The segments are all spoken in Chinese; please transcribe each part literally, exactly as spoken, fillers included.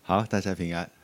好，大家平安。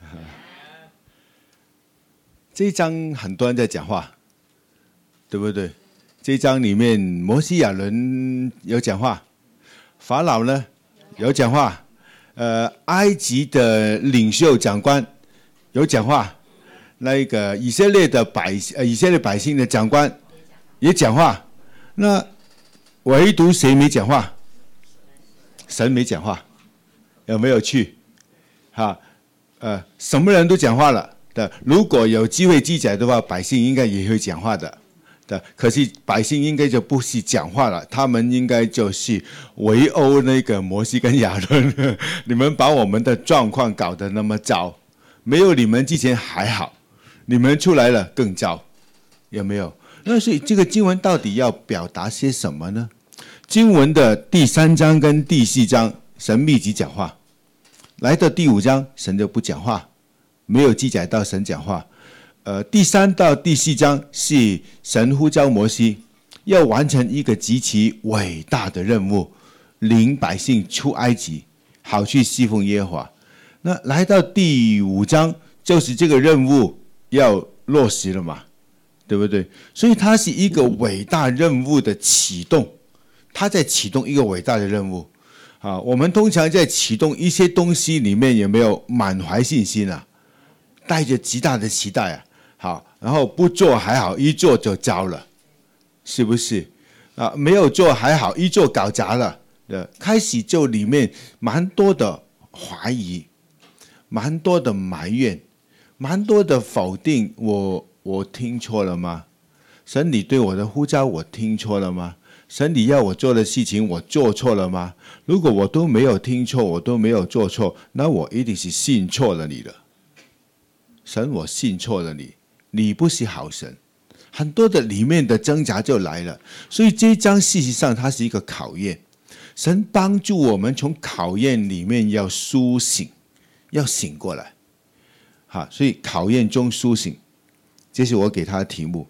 这一章很多人在讲话，对不对？这一章里面，摩西亚伦有讲话，法老呢有讲话，呃，埃及的领袖长官有讲话，那个以色列的百呃以色列百姓的长官也讲话，那唯独谁没讲话？神没讲话，有没有趣？哈，呃，什么人都讲话了的。如果有机会记载的话，百姓应该也会讲话的。的，可是百姓应该就不是讲话了，他们应该就是围殴那个摩西跟亚伦。你们把我们的状况搞得那么糟，没有你们之前还好，你们出来了更糟，有没有？那所以这个经文到底要表达些什么呢？经文的第三章跟第四章，神密集讲话。来到第五章，神就不讲话，没有记载到神讲话。呃，第三到第四章是神呼召摩西，要完成一个极其伟大的任务，领百姓出埃及，好去侍奉耶和华。那来到第五章，就是这个任务要落实了嘛，对不对？所以它是一个伟大任务的启动，它在启动一个伟大的任务。啊，我们通常在启动一些东西里面有没有满怀信心啊？带着极大的期待啊！好，然后不做还好，一做就糟了，是不是？啊，没有做还好，一做搞砸了，呃，开始就里面蛮多的怀疑，蛮多的埋怨，蛮多的否定。我我听错了吗？神你对我的呼召，我听错了吗？神你要我做的事情，我做错了吗？如果我都没有听错，我都没有做错，那我一定是信错了你了。神，我信错了你，你不是好神。很多的里面的挣扎就来了。所以这一章事实上它是一个考验，神帮助我们从考验里面要苏醒，要醒过来。好，所以考验中苏醒，这是我给他的题目。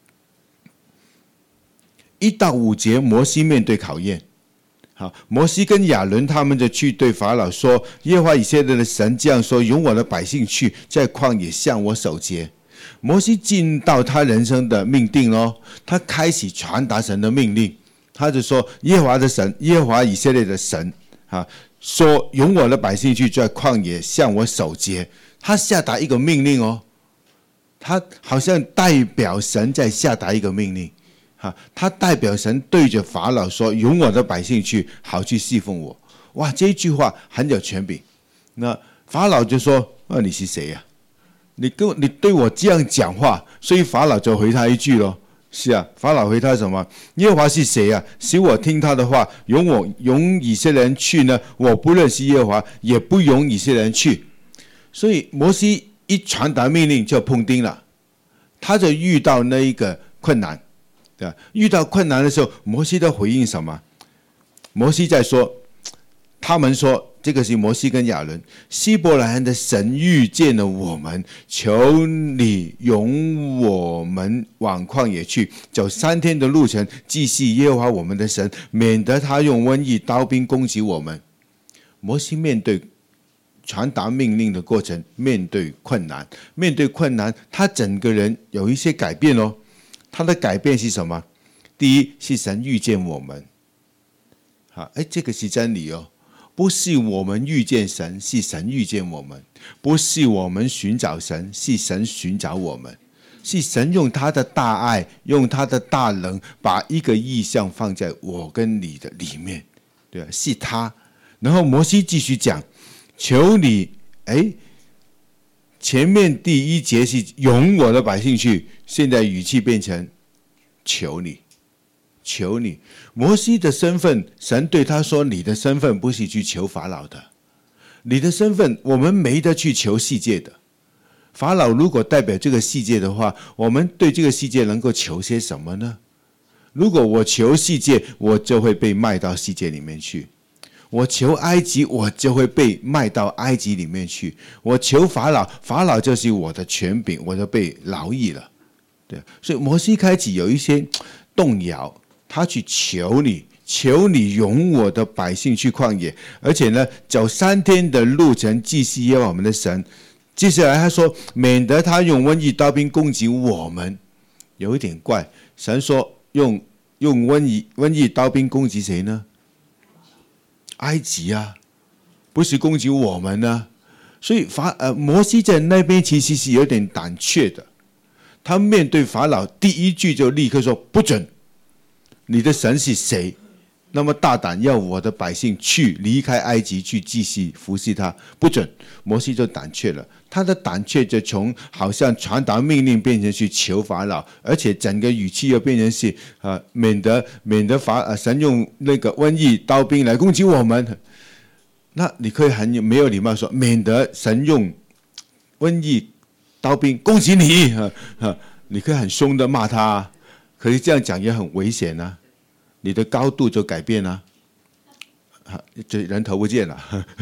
一到五节，摩西面对考验。好，摩西跟亚伦他们就去对法老说：“耶和华以色列的神这样说：容我的百姓去，在旷野向我守节。”摩西进到他人生的命定哦，他开始传达神的命令。他就说：“耶和华的神，耶和华以色列的神啊，说容我的百姓去，在旷野向我守节。”他下达一个命令哦，他好像代表神在下达一个命令。他代表神对着法老说：“容我的百姓去，好去侍奉我。”哇，这一句话很有权柄。那法老就说：“啊，你是谁呀、啊？你跟你对我这样讲话。”所以法老就回他一句咯：“是啊。”法老回他什么？耶和华是谁呀、啊？使我听他的话，容我容以色列人去呢？我不认识耶和华，也不容以色列人去。所以摩西一传达命令就碰钉了，他就遇到那一个困难。对，遇到困难的时候，摩西的回应什么？摩西在说，他们说，这个是摩西跟亚伦，希伯来人的神遇见了我们，求你容我们往旷野去，走三天的路程，祭祀耶和华我们的神，免得他用瘟疫、刀兵攻击我们。摩西面对传达命令的过程，面对困难，面对困难，他整个人有一些改变哦。他的改变是什么？第一是神遇见我们，好，哎，这个是真理哦，不是我们遇见神，是神遇见我们；不是我们寻找神，是神寻找我们。是神用他的大爱，用他的大能，把一个意象放在我跟你的里面，对吧？是他。然后摩西继续讲，求你，哎。前面第一节是容我的百姓去，现在语气变成求你，求你。摩西的身份，神对他说：“你的身份不是去求法老的，你的身份我们没得去求世界的。法老如果代表这个世界的话，我们对这个世界能够求些什么呢？如果我求世界，我就会被卖到世界里面去。”我求埃及，我就会被卖到埃及里面去。我求法老，法老就是我的权柄，我就被劳役了。对，所以摩西开始有一些动摇，他去求你， 求你容我的百姓去旷野，而且呢，走三天的路程，祭祀耶和华我们的神。接下来他说，免得他用瘟疫刀兵攻击我们。有一点怪，神说用用瘟疫瘟疫刀兵攻击谁呢？埃及啊，不是攻击我们呢、啊。所以法呃摩西在那边其实是有点胆怯的，他面对法老第一句就立刻说不准，你的神是谁？那么大胆要我的百姓去离开埃及去继续服侍他，不准。摩西就胆怯了，他的胆怯就从好像传达命令变成去求法老，而且整个语气又变成是啊，免得免得法、啊、神用那个瘟疫刀兵来攻击我们。那你可以很没有礼貌说，免得神用瘟疫刀兵攻击你、啊啊、你可以很凶的骂他，可是这样讲也很危险啊，你的高度就改变了、啊，这人头不见了，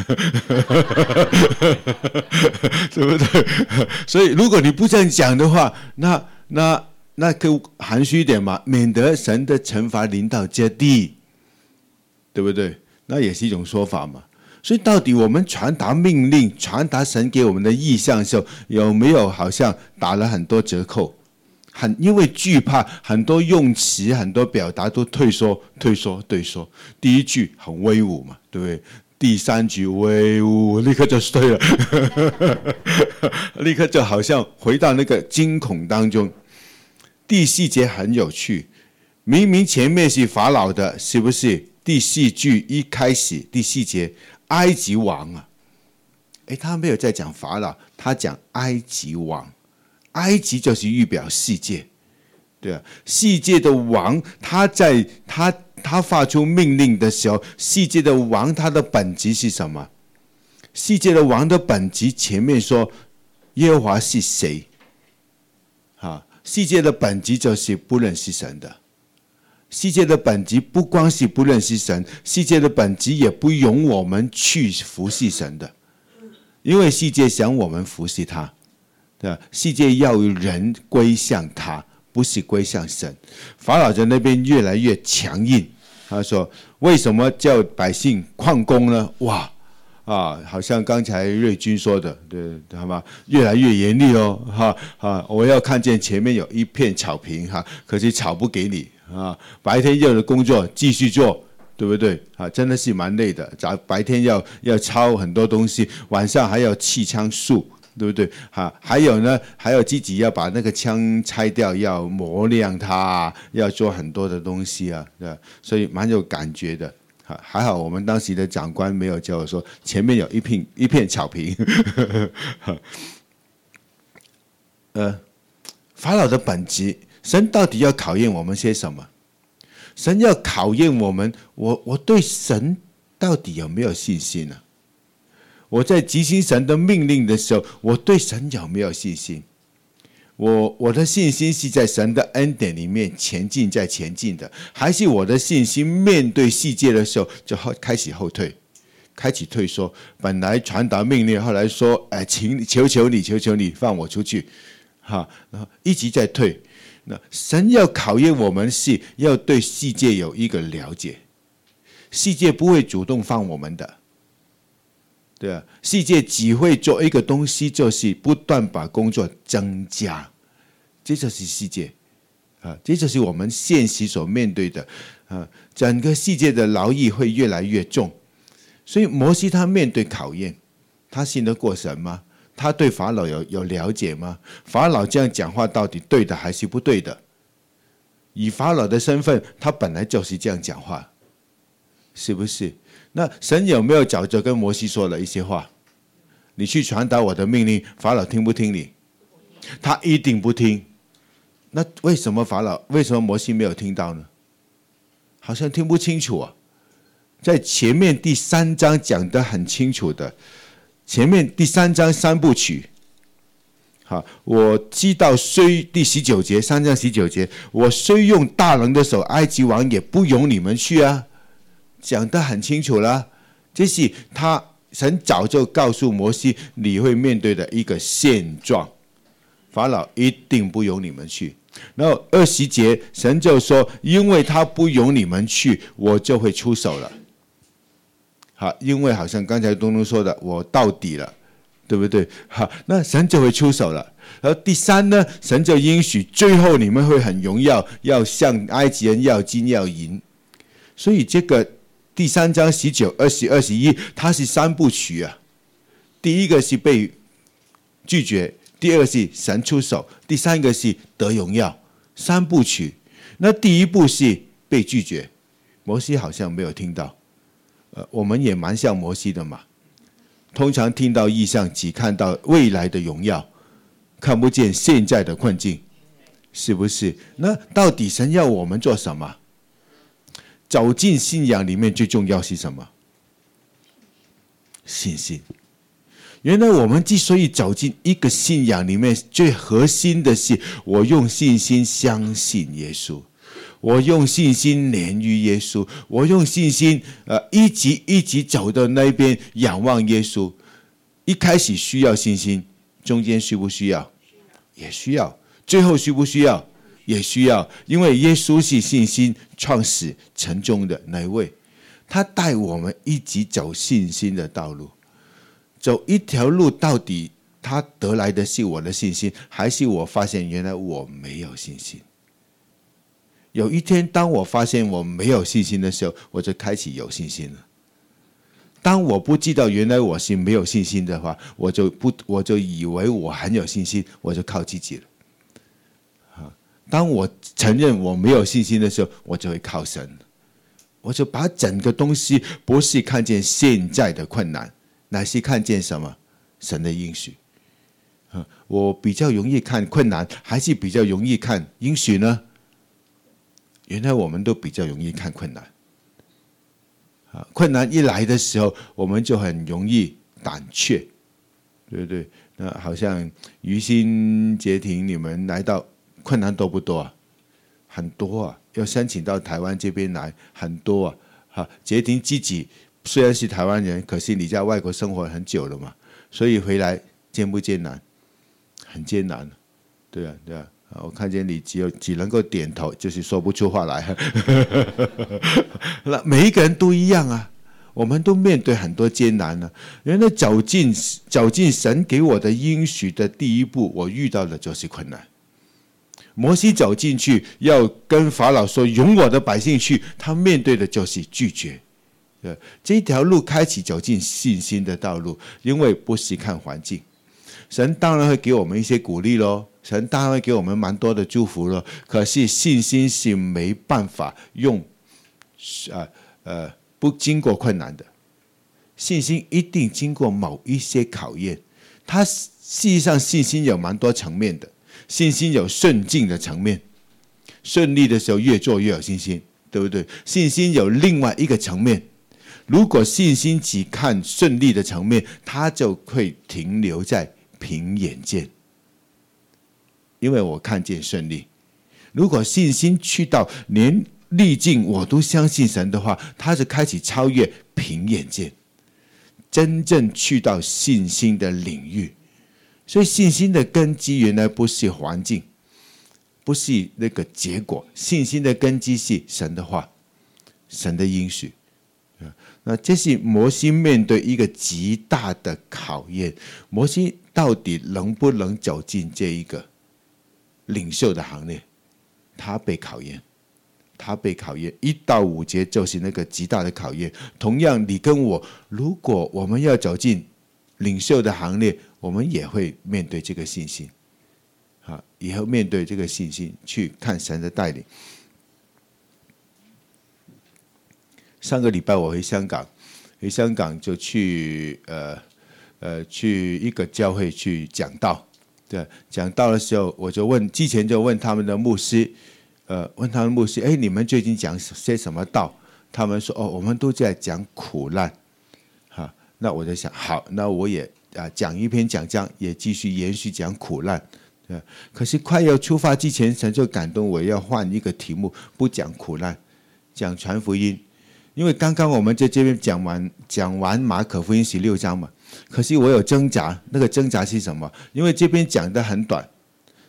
对不对？所以如果你不这样讲的话，那那那可含蓄一点嘛，免得神的惩罚临到这地，对不对？那也是一种说法嘛。所以到底我们传达命令、传达神给我们的意向的时候，有没有好像打了很多折扣？很因为惧怕，很多用词、很多表达都退缩、退缩、退缩。第一句很威武嘛，对不对？第三句威武，立刻就退了，立刻就好像回到那个惊恐当中。第四节很有趣，明明前面是法老的，是不是？第四句一开始，第四节。埃及王啊，诶，他没有在讲法老，他讲埃及王。埃及就是预表世界，对啊，世界的王，他在他他发出命令的时候，世界的王他的本质是什么？世界的王的本质，前面说耶和华是谁？啊，世界的本质就是不认识神的。世界的本质不光是不认识神，世界的本质也不容我们去服侍神的，因为世界想我们服侍他，对吧？世界要人归向他，不是归向神。法老在那边越来越强硬，他说：“为什么叫百姓旷工呢？”哇啊，好像刚才瑞军说的，对，好吗？越来越严厉哦，哈啊！我要看见前面有一片草坪哈，可是草不给你。啊，白天要的工作继续做，对不对？啊，真的是蛮累的。早白天要要抄很多东西，晚上还要砌枪术，对不对？啊，还有呢，还有自己要把那个枪拆掉，要磨亮它，要做很多的东西啊，对吧？所以蛮有感觉的。啊，还好我们当时的长官没有叫我说前面有一片一片草坪。呃，法老的本质。神到底要考验我们些什么？神要考验我们，我我对神到底有没有信心呢、啊？我在执行神的命令的时候，我对神有没有信心？我我的信心是在神的恩典里面前进，在前进的，还是我的信心面对世界的时候就开始后退，开始退缩？本来传达命令，后来说，哎，请求求你，求求你放我出去，哈，然后一直在退。那神要考验我们，是要对世界有一个了解，世界不会主动放我们的，对啊，世界只会做一个东西，就是不断把工作增加，这就是世界啊，这就是我们现实所面对的啊，整个世界的劳役会越来越重，所以摩西他面对考验，他信得过神吗？他对法老有有了解吗？法老这样讲话到底对的还是不对的？以法老的身份，他本来就是这样讲话，是不是？那神有没有早就跟摩西说了一些话？你去传达我的命令，法老听不听你？他一定不听。那为什么法老为什么摩西没有听到呢？好像听不清楚啊。在前面第三章讲得很清楚的。前面第三章三部曲，好，我知道虽第十九节，三章十九节，我虽用大能的手，埃及王也不容你们去啊，讲得很清楚了。这是他神早就告诉摩西你会面对的一个现状，法老一定不容你们去， 然后二十节，神就说：“因为他不容你们去，我就会出手了。”好，因为好像刚才东东说的，我到底了，对不对？好，那神就会出手了。然后第三呢，神就应许最后你们会很荣耀，要像埃及人要金要银。所以这个第三章十九、二十、二十一，它是三部曲啊。第一个是被拒绝，第二个是神出手，第三个是得荣耀，三部曲。那第一步是被拒绝，摩西好像没有听到。呃，我们也蛮像摩西的嘛。通常听到异象，只看到未来的荣耀，看不见现在的困境，是不是？那到底神要我们做什么？走进信仰里面最重要是什么？信心。原来我们之所以走进一个信仰里面，最核心的是我用信心相信耶稣，我用信心连于耶稣，我用信心呃一级一级走到那边仰望耶稣。一开始需要信心，中间需不需要？也需要。最后需不需要？也需要。因为耶稣是信心创始成终的那一位，他带我们一起走信心的道路。走一条路，到底他得来的是我的信心，还是我发现原来我没有信心？有一天当我发现我没有信心的时候，我就开始有信心了。当我不知道原来我是没有信心的话，我就不我就以为我很有信心，我就靠自己了。当我承认我没有信心的时候，我就会靠神，我就把整个东西不是看见现在的困难，乃是看见什么？神的应许。我比较容易看困难，还是比较容易看应许呢？原来我们都比较容易看困难。困难一来的时候，我们就很容易胆怯，对不对？那好像于心、杰廷，你们来到困难多不多啊？很多啊，要申请到台湾这边来，很多啊。哈，杰廷自己虽然是台湾人，可是你在外国生活很久了嘛，所以回来艰不艰难？很艰难，对啊，对啊。我看见你只有只能够点头，就是说不出话来。那每一个人都一样啊，我们都面对很多艰难呢、啊。原来走进走进神给我的应许的第一步，我遇到的就是困难。摩西走进去要跟法老说容我的百姓去，他面对的就是拒绝。这条路开启走进信心的道路，因为不是看环境，神当然会给我们一些鼓励咯，神当然会给我们蛮多的祝福咯。可是信心是没办法用，呃呃，不经过困难的，信心一定经过某一些考验。它实际上信心有蛮多层面的，信心有顺境的层面，顺利的时候越做越有信心，对不对？信心有另外一个层面。如果信心只看顺利的层面，它就会停留在凭眼见，因为我看见顺利。如果信心去到连历境我都相信神的话，它就开始超越凭眼见，真正去到信心的领域。所以信心的根基原来不是环境，不是那个结果，信心的根基是神的话，神的应许。那这是摩西面对一个极大的考验，摩西到底能不能走进这一个领袖的行列？他被考验，他被考验，一到五节就是那个极大的考验。同样，你跟我，如果我们要走进领袖的行列，我们也会面对这个信心，好，也会面对这个信心去看神的带领。上个礼拜我回香港，回香港就去呃呃去一个教会去讲道，对，讲道的时候我就问，之前就问他们的牧师，呃，问他们牧师，哎，你们最近讲些什么道？他们说，哦，我们都在讲苦难，哈，那我在想，好，那我也啊讲一篇讲章，也继续延续讲苦难，对。可是快要出发之前，神就感动我要换一个题目，不讲苦难，讲传福音。因为刚刚我们在这边讲完讲完马可福音十六章嘛，可是我有挣扎，那个挣扎是什么？因为这边讲的很短，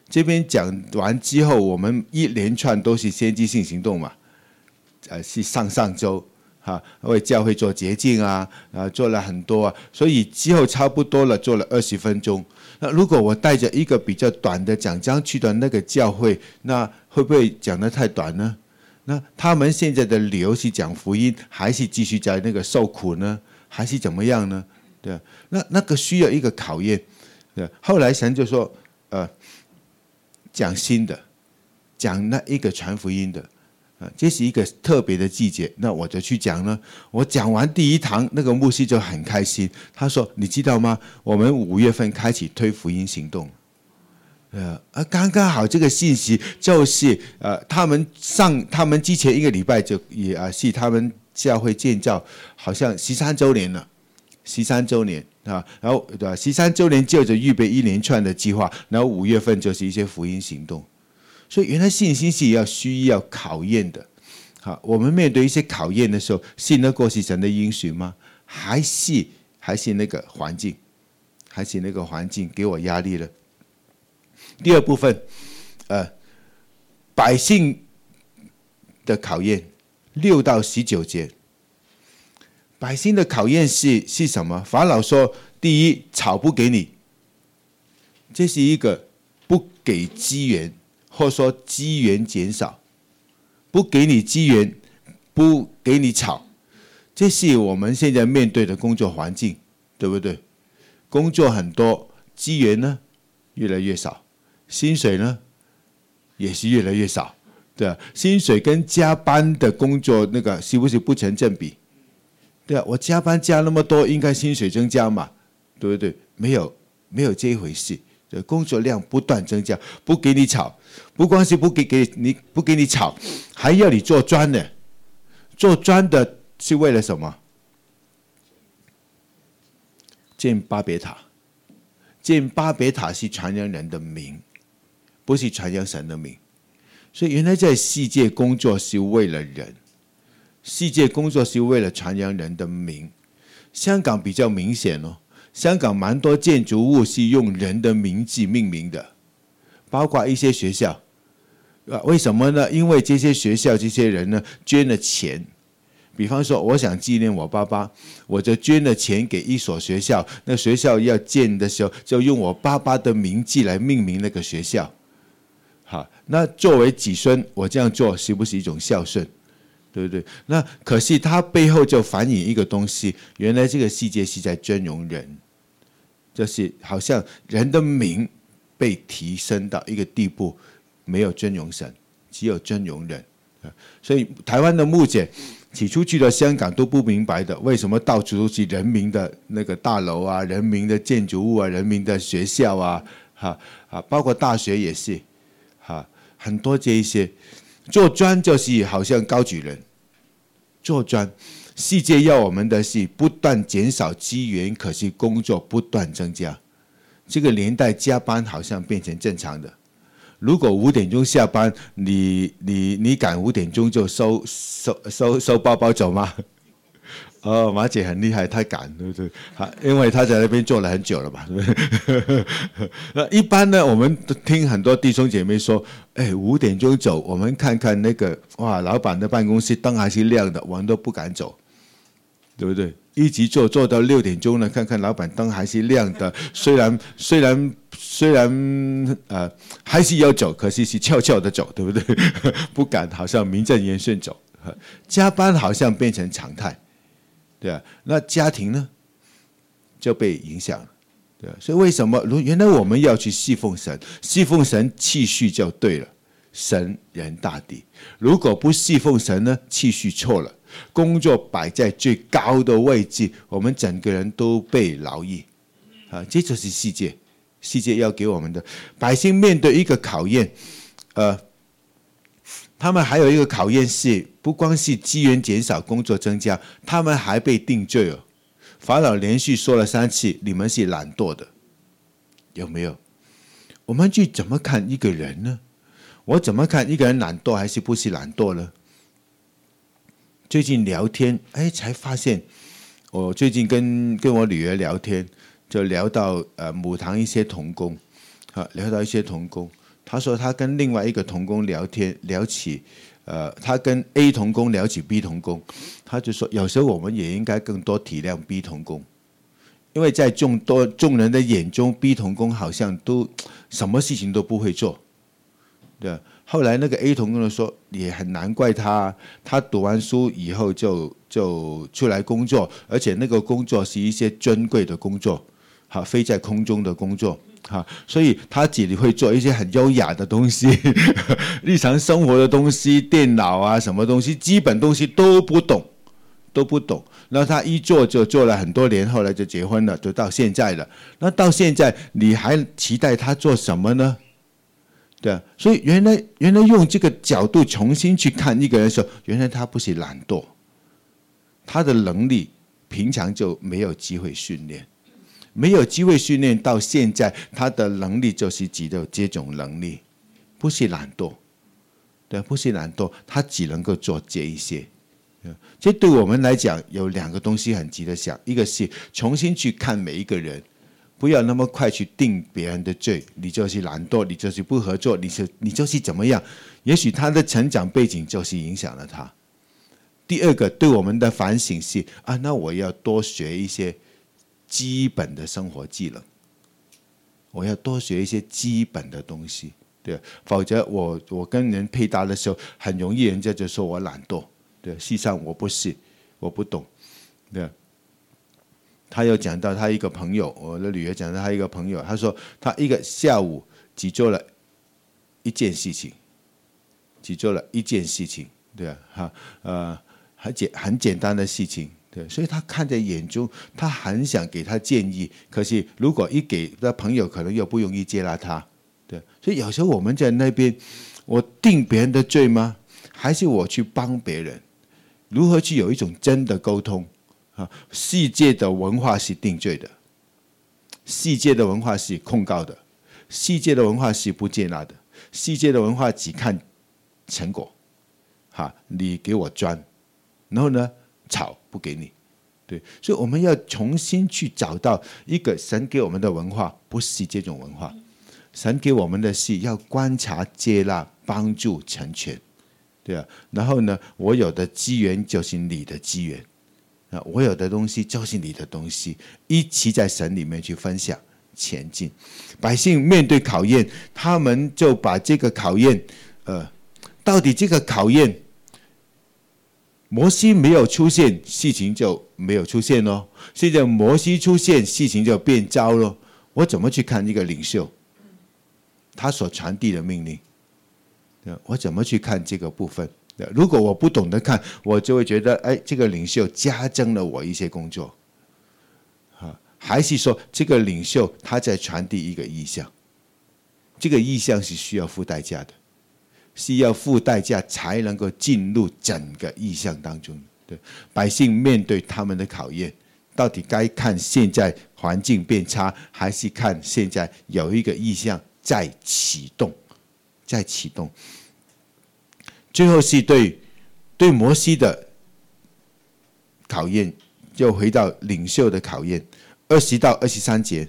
这边讲完之后，我们一连串都是先知性行动嘛，呃，是上上周哈，为教会做洁净啊，啊，做了很多啊，所以之后差不多了，做了二十分钟。那如果我带着一个比较短的讲章去的那个教会，那会不会讲得太短呢？那他们现在的流是讲福音，还是继续在那个受苦呢？还是怎么样呢？对，那那个需要一个考验。对，后来神就说，呃，讲新的，讲那一个传福音的，啊，这是一个特别的季节。那我就去讲呢。我讲完第一堂，那个牧师就很开心，他说：“你知道吗？我们五月份开始推福音行动。”呃啊，刚刚好这个信息就是呃，他们上他们之前一个礼拜就也啊是他们教会建造好像十三周年了，十三周年啊，然后对吧？十三周年就着预备一连串的计划，然后五月份就是一些福音行动，所以原来信心是要需要考验的。好，我们面对一些考验的时候，信得过是神的应许吗？还是还是那个环境，还是那个环境给我压力了？第二部分，呃，百姓的考验，六到十九节。百姓的考验是是什么？法老说：第一，草不给你，这是一个不给资源，或说资源减少，不给你资源，不给你草，这是我们现在面对的工作环境，对不对？工作很多，资源呢越来越少。薪水呢，也是越来越少，对啊，薪水跟加班的工作那个是不是不成正比？对啊，我加班加那么多，应该薪水增加嘛，对不对？没有，没有这一回事。对，工作量不断增加，不给你炒，不光是不给给你不给你炒，还要你做砖呢。做砖的是为了什么？建巴别塔，建巴别塔是传扬人的名。不是传扬神的名，所以原来在世界工作是为了人，世界工作是为了传扬人的名。香港比较明显哦，香港蛮多建筑物是用人的名字命名的，包括一些学校。为什么呢？因为这些学校这些人呢捐了钱，比方说我想纪念我爸爸，我就捐了钱给一所学校，那学校要建的时候就用我爸爸的名字来命名那个学校。好，那作为子孙，我这样做是不是一种孝顺？对不对？那可是它背后就反映一个东西，原来这个世界是在尊荣人，就是好像人的名被提升到一个地步，没有尊荣神，只有尊荣人。所以台湾的牧者起初去了香港都不明白的，为什么到处都是人民的那个大楼啊，人民的建筑物啊，人民的学校啊，哈啊，包括大学也是。哈，很多这一些做砖就是好像高举人，做砖，世界要我们的是不断减少资源，可是工作不断增加。这个年代加班好像变成正常的。如果五点钟下班，你你你赶五点钟就收收收收包包走吗？哦，马姐很厉害，她敢，对不对？好，因为她在那边做了很久了嘛，对不对？那一般呢，我们听很多弟兄姐妹说，哎，五点钟走，我们看看那个，哇，老板的办公室灯还是亮的，我们都不敢走，对不对？一直做做到六点钟呢，看看老板灯还是亮的，虽然虽然虽然呃还是要走，可是是悄悄的走，对不对？不敢，好像名正言顺走，加班好像变成常态。对啊，那家庭呢就被影响了，对啊，所以为什么原来我们要去侍奉神，侍奉神次序就对了，神人大地。如果不侍奉神呢，次序错了，工作摆在最高的位置，我们整个人都被劳役啊，这就是世界，世界要给我们的。百姓面对一个考验，呃。他们还有一个考验是，不光是资源减少、工作增加，他们还被定罪哦。法老连续说了三次：“你们是懒惰的。”有没有？我们去怎么看一个人呢？我怎么看一个人懒惰还是不是懒惰呢？最近聊天，哎，才发现，我最近跟跟我女儿聊天，就聊到呃母堂一些同工，啊，聊到一些同工。 他说他跟另外一个同工聊天，聊起，呃，他跟 A 同工聊起 B 同工，他就说有时候我们也应该更多体谅 B 同工，因为在众多众人的眼中 ，B 同工好像都什么事情都不会做，对。后来那个 A 同工就说，也很难怪他，他读完书以后就就出来工作，而且那个工作是一些尊贵的工作，好，飞在空中的工作。好，所以他自己会做一些很优雅的东西，日常生活的东西，电脑啊，什么东西，基本东西都不懂，都不懂。然后他一做就做了很多年，后来就结婚了，就到现在了。那到现在，你还期待他做什么呢？对啊，所以原来原来用这个角度重新去看一个人的时候，原来他不是懒惰，他的能力平常就没有机会训练。没有机会训练到现在，他的能力就是只有这种能力，不是懒惰，对，不是懒惰，他只能够做这一些。这对我们来讲有两个东西很值得想，一个是重新去看每一个人，不要那么快去定别人的罪，你就是懒惰，你就是不合作，你是你就是怎么样？也许他的成长背景就是影响了他。第二个，对我们的反省是啊，那我要多学一些基本的生活技能，我要多学一些基本的东西，对，否则我我跟人配搭的时候，很容易人家就说我懒惰，对，事实上我不是，我不懂，对。他有讲到他一个朋友，我的女儿讲到他一个朋友，他说他一个下午只做了一件事情，只做了一件事情，对啊，哈，呃，很简很简单的事情。对，所以他看在眼中，他很想给他建议，可是如果一给他朋友，可能又不容易接纳他。对，所以有时候我们在那边，我定别人的罪吗？还是我去帮别人？如何去有一种真的沟通？啊，世界的文化是定罪的，世界的文化是控告的，世界的文化是不接纳的，世界的文化只看成果。哈，你给我赚，然后呢？草不给你，对，所以我们要重新去找到一个神给我们的文化，不是这种文化。神给我们的是要观察、接纳、帮助、成全，对啊。然后呢，我有的资源就是你的资源，啊，我有的东西就是你的东西，一起在神里面去分享、前进。百姓面对考验，他们就把这个考验，呃，到底这个考验。摩西没有出现，事情就没有出现咯。现在摩西出现，事情就变糟咯。我怎么去看一个领袖，他所传递的命令？我怎么去看这个部分？如果我不懂得看，我就会觉得，哎，这个领袖加增了我一些工作，还是说这个领袖他在传递一个意向？这个意向是需要付代价的。是要付代价才能够进入整个意象当中。对，百姓面对他们的考验，到底该看现在环境变差，还是看现在有一个意象在启动，在启动？最后是对对摩西的考验，又回到领袖的考验，二十到二十三节。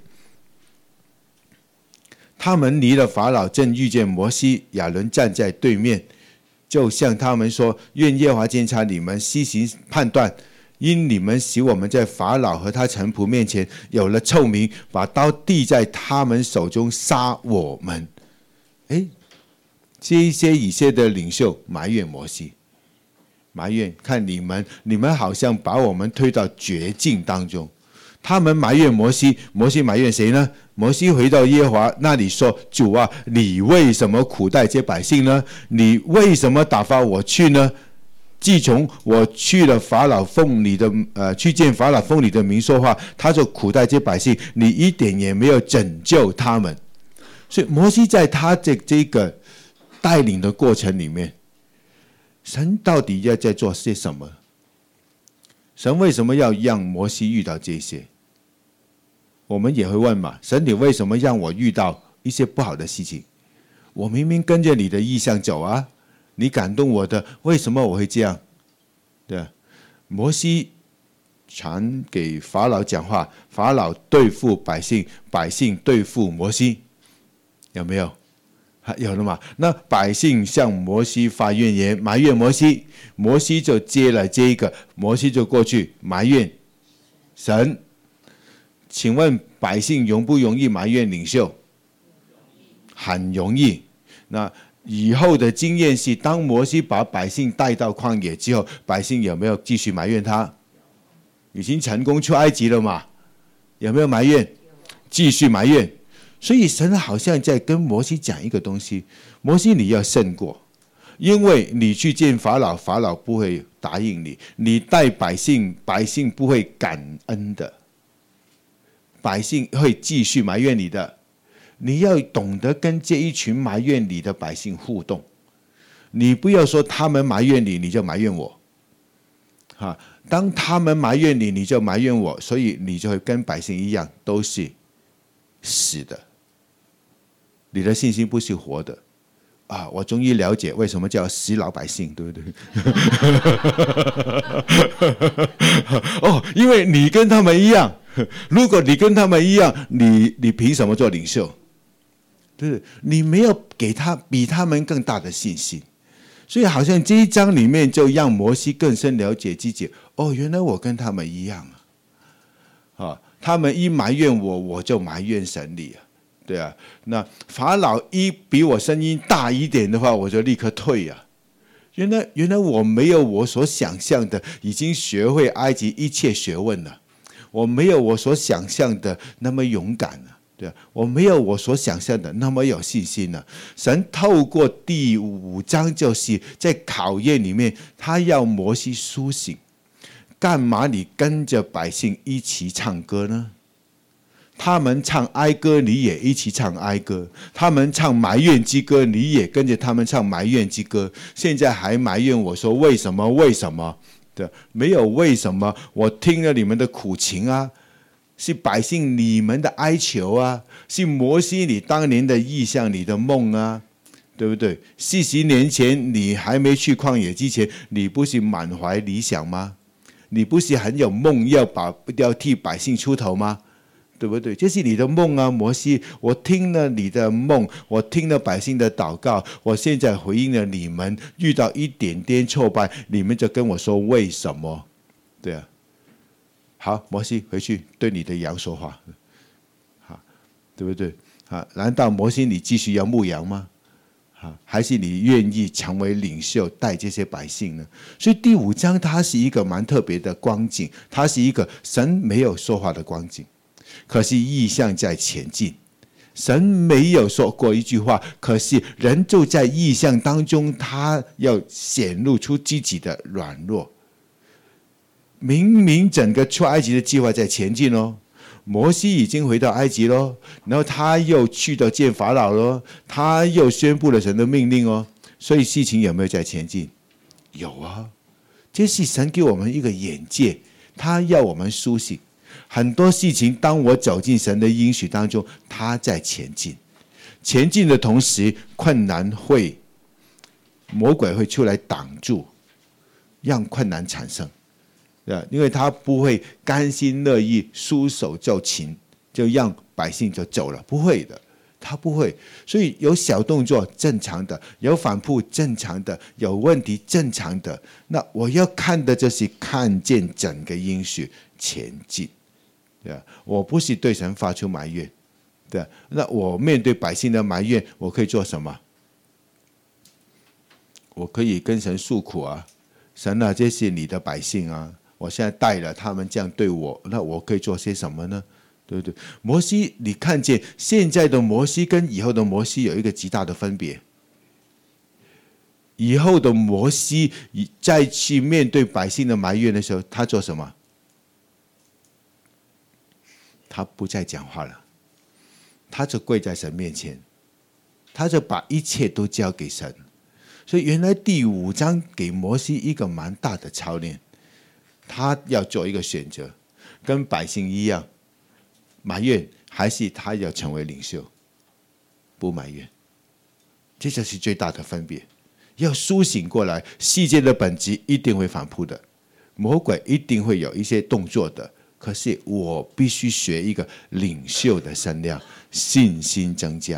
他们离了法老，正遇见摩西、亚伦站在对面，就向他们说：愿耶和华监察你们，施行判断，因你们使我们在法老和他臣仆面前有了臭名，把刀递在他们手中杀我们。诶，这些以色列的领袖埋怨摩西，埋怨看你们，你们好像把我们推到绝境当中。他们埋怨摩西，摩西埋怨谁呢？摩西回到耶和华那里说：主啊，你为什么苦待这百姓呢？你为什么打发我去呢？自从我去了法老奉你的呃去见法老奉你的名说话，他就苦待这百姓，你一点也没有拯救他们。所以摩西在他这这个带领的过程里面，神到底要在做些什么？神为什么要让摩西遇到这些？我们也会问嘛，神你为什么让我遇到一些不好的事情？我明明跟着你的意向走啊，你感动我的，为什么我会这样？对，摩西传给法老讲话，法老对付百姓，百姓对付摩西，有没有？ 有了嘛？那百姓向摩西发怨言，埋怨摩西，摩西就接了这一个，摩西就过去埋怨神。请问百姓容不容易埋怨领袖？很容易。那以后的经验是，当摩西把百姓带到旷野之后，百姓有没有继续埋怨他？已经成功出埃及了嘛？有没有埋怨？继续埋怨。所以神好像在跟摩西讲一个东西：摩西，你要胜过，因为你去见法老，法老不会答应你；你带百姓，百姓不会感恩的，百姓会继续埋怨你的。你要懂得跟这一群埋怨你的百姓互动，你不要说他们埋怨你，你就埋怨我。哈，当他们埋怨你，你就埋怨我，所以你就会跟百姓一样，都是死的。你的信心不是活的啊！我终于了解为什么叫死老百姓，对不对？哦，因为你跟他们一样。如果你跟他们一样，你你凭什么做领袖？对，你没有给他比他们更大的信心，所以好像这一章里面就让摩西更深了解自己。哦，原来我跟他们一样啊！啊，他们一埋怨我，我就埋怨神你啊，对啊。那法老一比我声音大一点的话，我就立刻退啊。原来原来我没有我所想象的，已经学会埃及一切学问了。我没有我所想象的那么勇敢了。对啊，我没有我所想象的那么有信心了。神透过第五章，就是在考验里面，他要摩西苏醒。干嘛你跟着百姓一起唱歌呢？他们唱哀歌，你也一起唱哀歌；他们唱埋怨之歌，你也跟着他们唱埋怨之歌。现在还埋怨我说为什么？为什么？对，没有为什么。我听了你们的苦情啊。是百姓你们的哀求啊，是摩西你当年的意象，你的梦啊，对不对？四十年前你还没去旷野之前，你不是满怀理想吗？你不是很有梦，要把要替百姓出头吗？对不对？这是你的梦啊，摩西。我听了你的梦，我听了百姓的祷告，我现在回应了你们，遇到一点点挫败，你们就跟我说为什么？对啊。好，摩西回去对你的羊说话，好，对不对？好，难道摩西你继续要牧羊吗？好，还是你愿意成为领袖，带这些百姓呢？所以第五章它是一个蛮特别的光景，它是一个神没有说话的光景，可是意象在前进。神没有说过一句话，可是人就在意象当中，他要显露出自己的软弱。明明整个出埃及的计划在前进哦，摩西已经回到埃及咯，然后他又去到见法老咯，他又宣布了神的命令哦，所以事情有没有在前进？有啊，这是神给我们一个眼界，他要我们苏醒。很多事情当我走进神的应许当中，他在前进，前进的同时困难会，魔鬼会出来挡住，让困难产生。因为他不会甘心乐意束手就擒，就让百姓就走了，不会的，他不会。所以有小动作正常的，有反扑正常的，有问题正常的。那我要看的就是看见整个应许前进，对吧？我不是对神发出埋怨，对吧？那我面对百姓的埋怨，我可以做什么？我可以跟神诉苦啊，神啊，这是你的百姓啊。我现在带了他们这样对我，那我可以做些什么呢？对不对？摩西，你看见现在的摩西跟以后的摩西有一个极大的分别。以后的摩西再去面对百姓的埋怨的时候，他做什么？他不再讲话了，他就跪在神面前，他就把一切都交给神。所以原来第五章给摩西一个蛮大的操练。他要做一个选择，跟百姓一样埋怨，还是他要成为领袖，不埋怨。这就是最大的分别。要苏醒过来，世界的本质一定会反扑的，魔鬼一定会有一些动作的。可是我必须学一个领袖的身量，信心增加，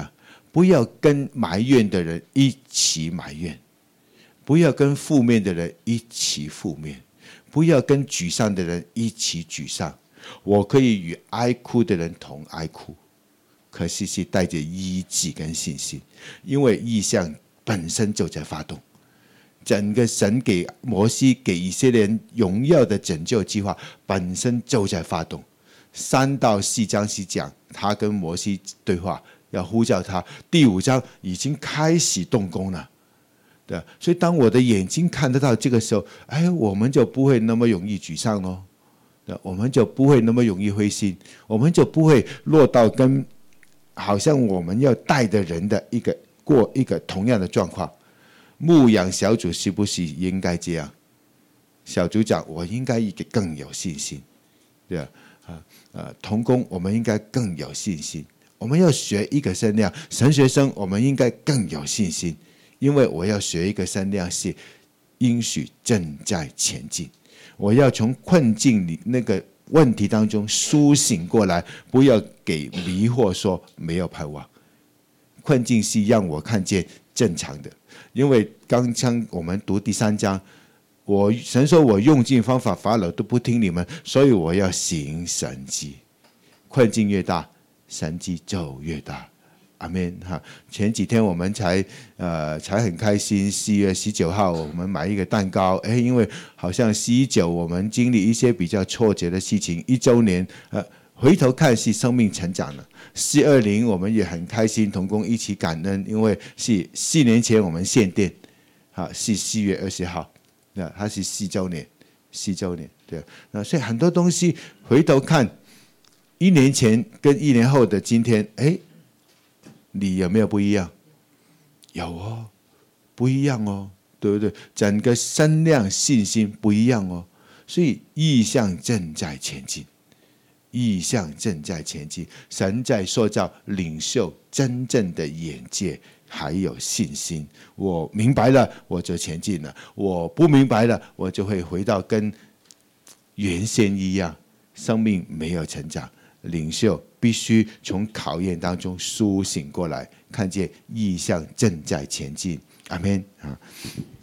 不要跟埋怨的人一起埋怨，不要跟负面的人一起负面，不要跟沮丧的人一起沮丧。我可以与哀哭的人同哀哭，可是是带着医治跟信心，因为异象本身就在发动。整个神给摩西给以色列人荣耀的拯救计划本身就在发动。三到四章是讲他跟摩西对话，要呼叫他。第五章已经开始动工了，对，所以当我的眼睛看得到这个时候，哎，我们就不会那么容易沮丧咯，对，我们就不会那么容易灰心，我们就不会落到跟好像我们要带的人的一个过一个同样的状况。牧养小组是不是应该这样？小组长，我应该更有信心，对吧？啊，呃，同工，我们应该更有信心。我们要学一个声量，神学生，我们应该更有信心，因为我要学一个声量是应许正在前进。我要从困境里那个问题当中苏醒过来，不要给迷惑说没有盼望。困境是让我看见正常的，因为刚刚我们读第三章。我神说我用尽方法，法老都不听你们，所以我要行神迹。困境越大，神迹就越大。阿们哈！前几天我们才呃才很开心，四月十九号我们买一个蛋糕，哎，因为好像十九我们经历一些比较挫折的事情，一周年，呃，回头看是生命成长了。四二零我们也很开心，同工一起感恩，因为是四年前我们献殿，好是四月二十号。它是四周年，四周年，对，那所以很多东西回头看，一年前跟一年后的今天，哎，你有没有不一样？有哦，不一样哦，对不对？整个声量信心不一样哦，所以异象正在前进，异象正在前进，神在塑造领袖真正的眼界。还有信心，我明白了，我就前进了；我不明白了，我就会回到跟原先一样，生命没有成长。领袖必须从考验当中苏醒过来，看见异象正在前进。阿们啊！